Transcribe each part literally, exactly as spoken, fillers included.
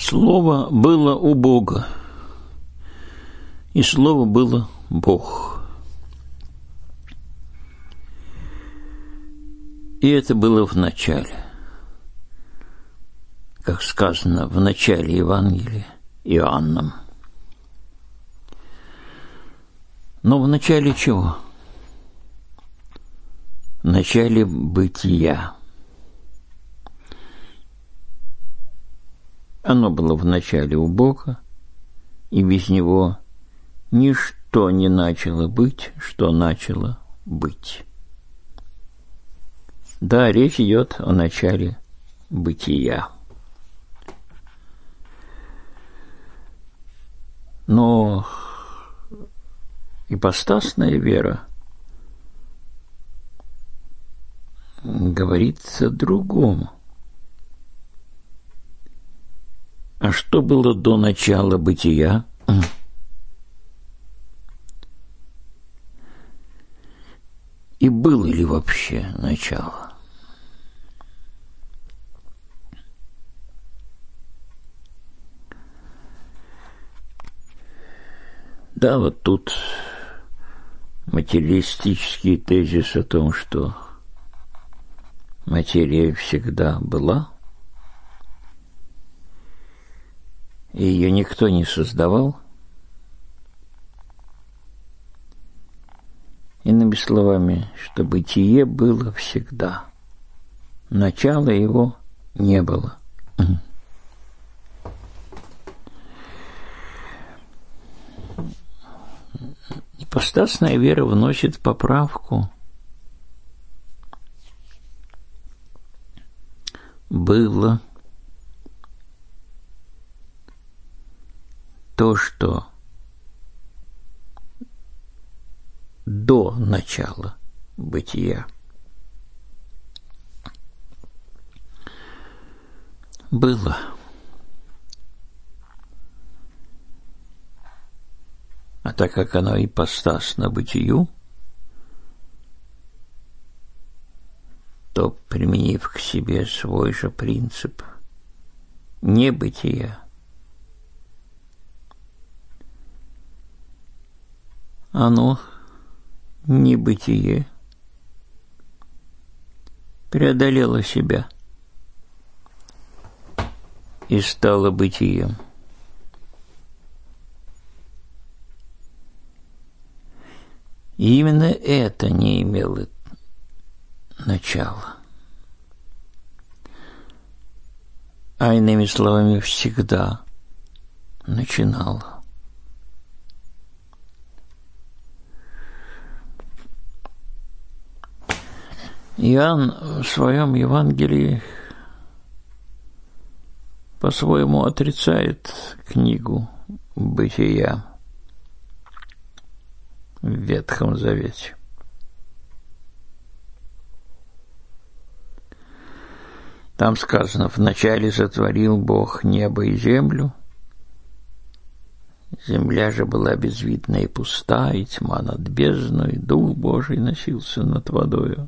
Слово было у Бога, и Слово было Бог. И это было в начале, как сказано в начале Евангелия Иоанном. Но в начале чего? В начале бытия. Оно было в начале у Бога, и без него ничто не начало быть, что начало быть. Да, речь идет о начале бытия. Но ипостасная вера говорит о другом. А что было до начала бытия? И было ли вообще начало? Да, вот тут материалистический тезис о том, что материя всегда была, и ее никто не создавал. Иными словами, что бытие было всегда. Начала его не было. Ипостасная вера вносит поправку. Было то, что до начала бытия было. А так как оно ипостасно бытию, то, применив к себе свой же принцип небытия, оно, небытие, преодолело себя и стало бытием. И именно это не имело начала. А иными словами, всегда начинало. Иоанн в своем Евангелии по-своему отрицает книгу «Бытия» в Ветхом Завете. Там сказано: «Вначале сотворил Бог небо и землю, земля же была безвидна и пуста, и тьма над бездной, Дух Божий носился над водою.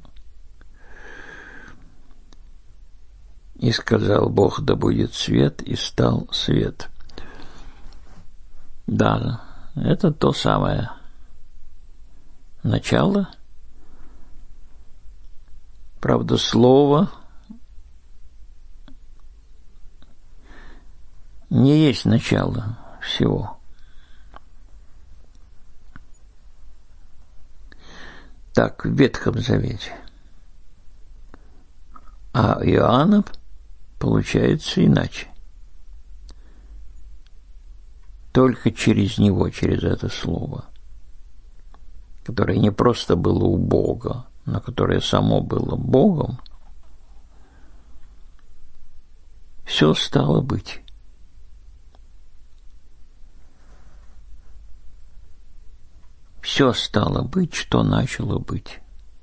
И сказал Бог: да будет свет, и стал свет». Да, это то самое начало. Правда, слово не есть начало всего. Так в Ветхом Завете. А Иоанна получается иначе. Только через него, через это слово, которое не просто было у Бога, но которое само было Богом, все стало быть. Все стало быть, что начало быть.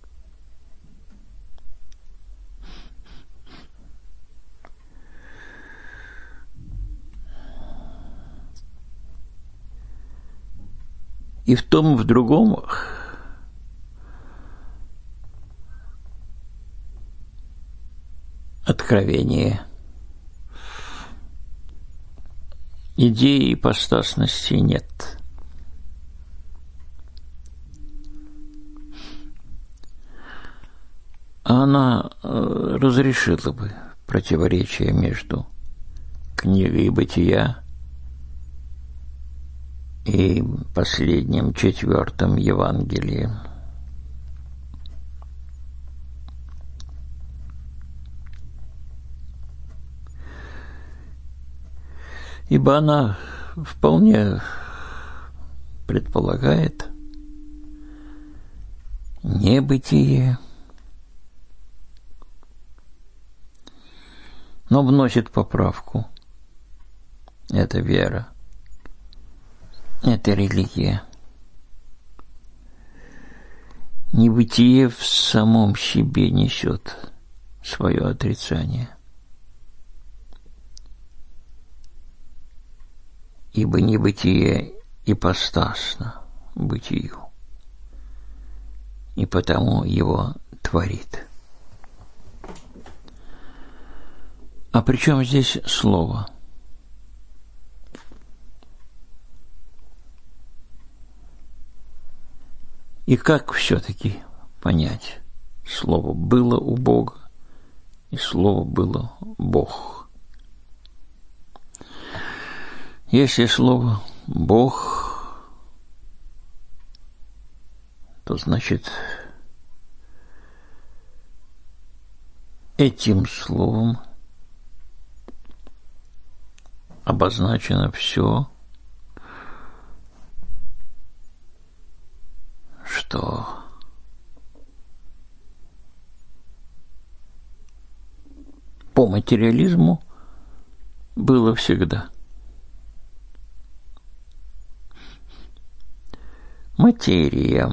И в том, и в другом откровение идеи ипостасности нет. Она разрешила бы противоречие между книгой Бытия и последним четвертым Евангелием. Ибо она вполне предполагает небытие, но вносит поправку. Это вера, это религия. Небытие в самом себе несет свое отрицание. Ибо небытие ипостасно бытию, и потому его творит. А при чем здесь слово? И как все-таки понять? Слово было у Бога, и слово было Бог. Если слово Бог, то значит этим словом обозначено все, что по материализму было всегда. Материя.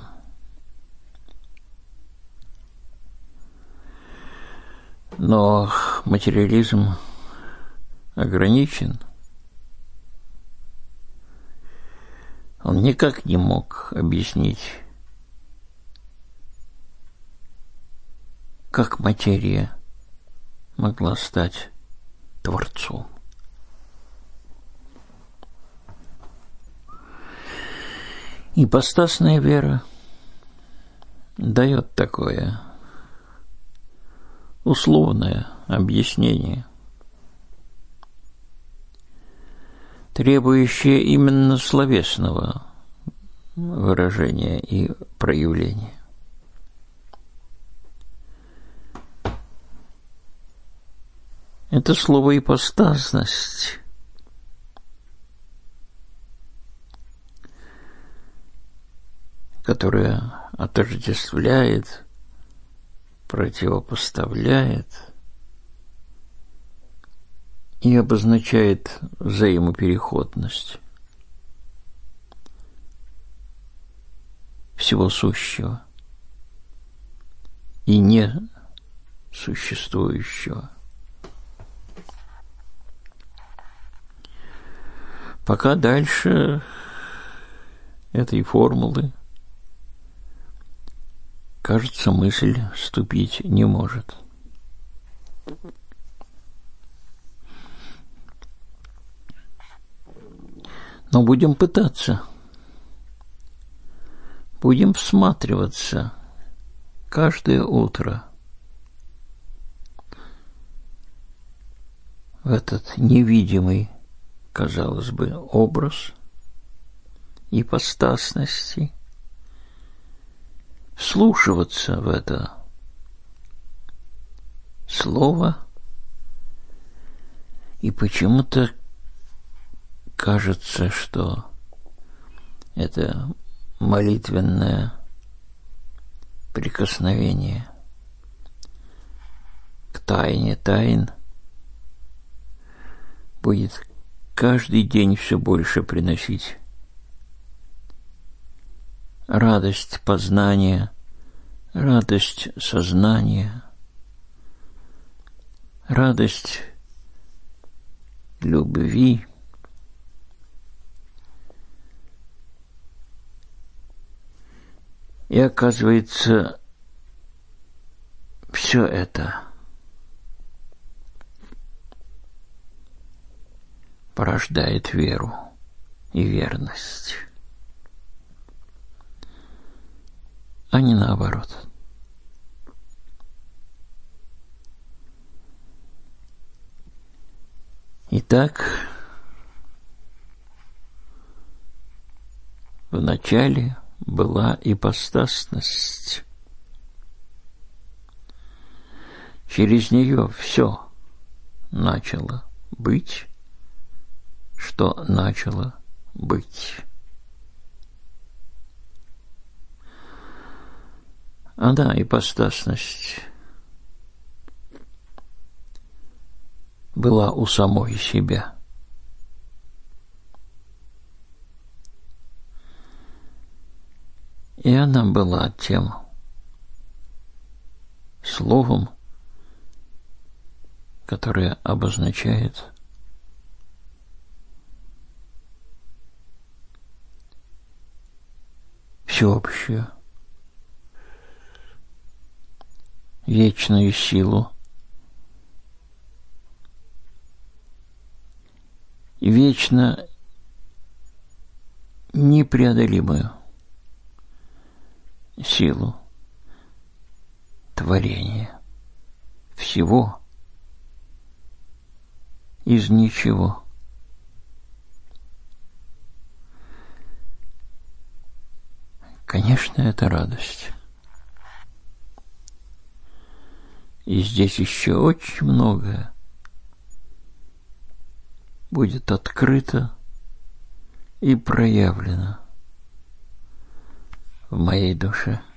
Но материализм ограничен. Он никак не мог объяснить, как материя могла стать Творцом. Ипостасная вера дает такое условное объяснение, требующее именно словесного выражения и проявления. Это слово «ипостасность», которое отождествляет, противопоставляет и обозначает взаимопереходность всего сущего и несуществующего. Пока дальше этой формулы, кажется, мысль вступить не может. Но будем пытаться, будем всматриваться каждое утро в этот невидимый, казалось бы, образ ипостасности, вслушиваться в это слово, и почему-то кажется, что это молитвенное прикосновение к тайне тайн будет каждый день все больше приносить радость познания, радость сознания, радость любви. И оказывается, все это порождает веру и верность, а не наоборот. Итак, вначале была ипостасность. Через нее все начало быть, что начало быть. Она, ипостасность, была у самой себя. И она была тем словом, которое обозначает всеобщую, вечную силу, вечно непреодолимую силу творения всего из ничего. Конечно, это радость. И здесь еще очень многое будет открыто и проявлено в моей душе.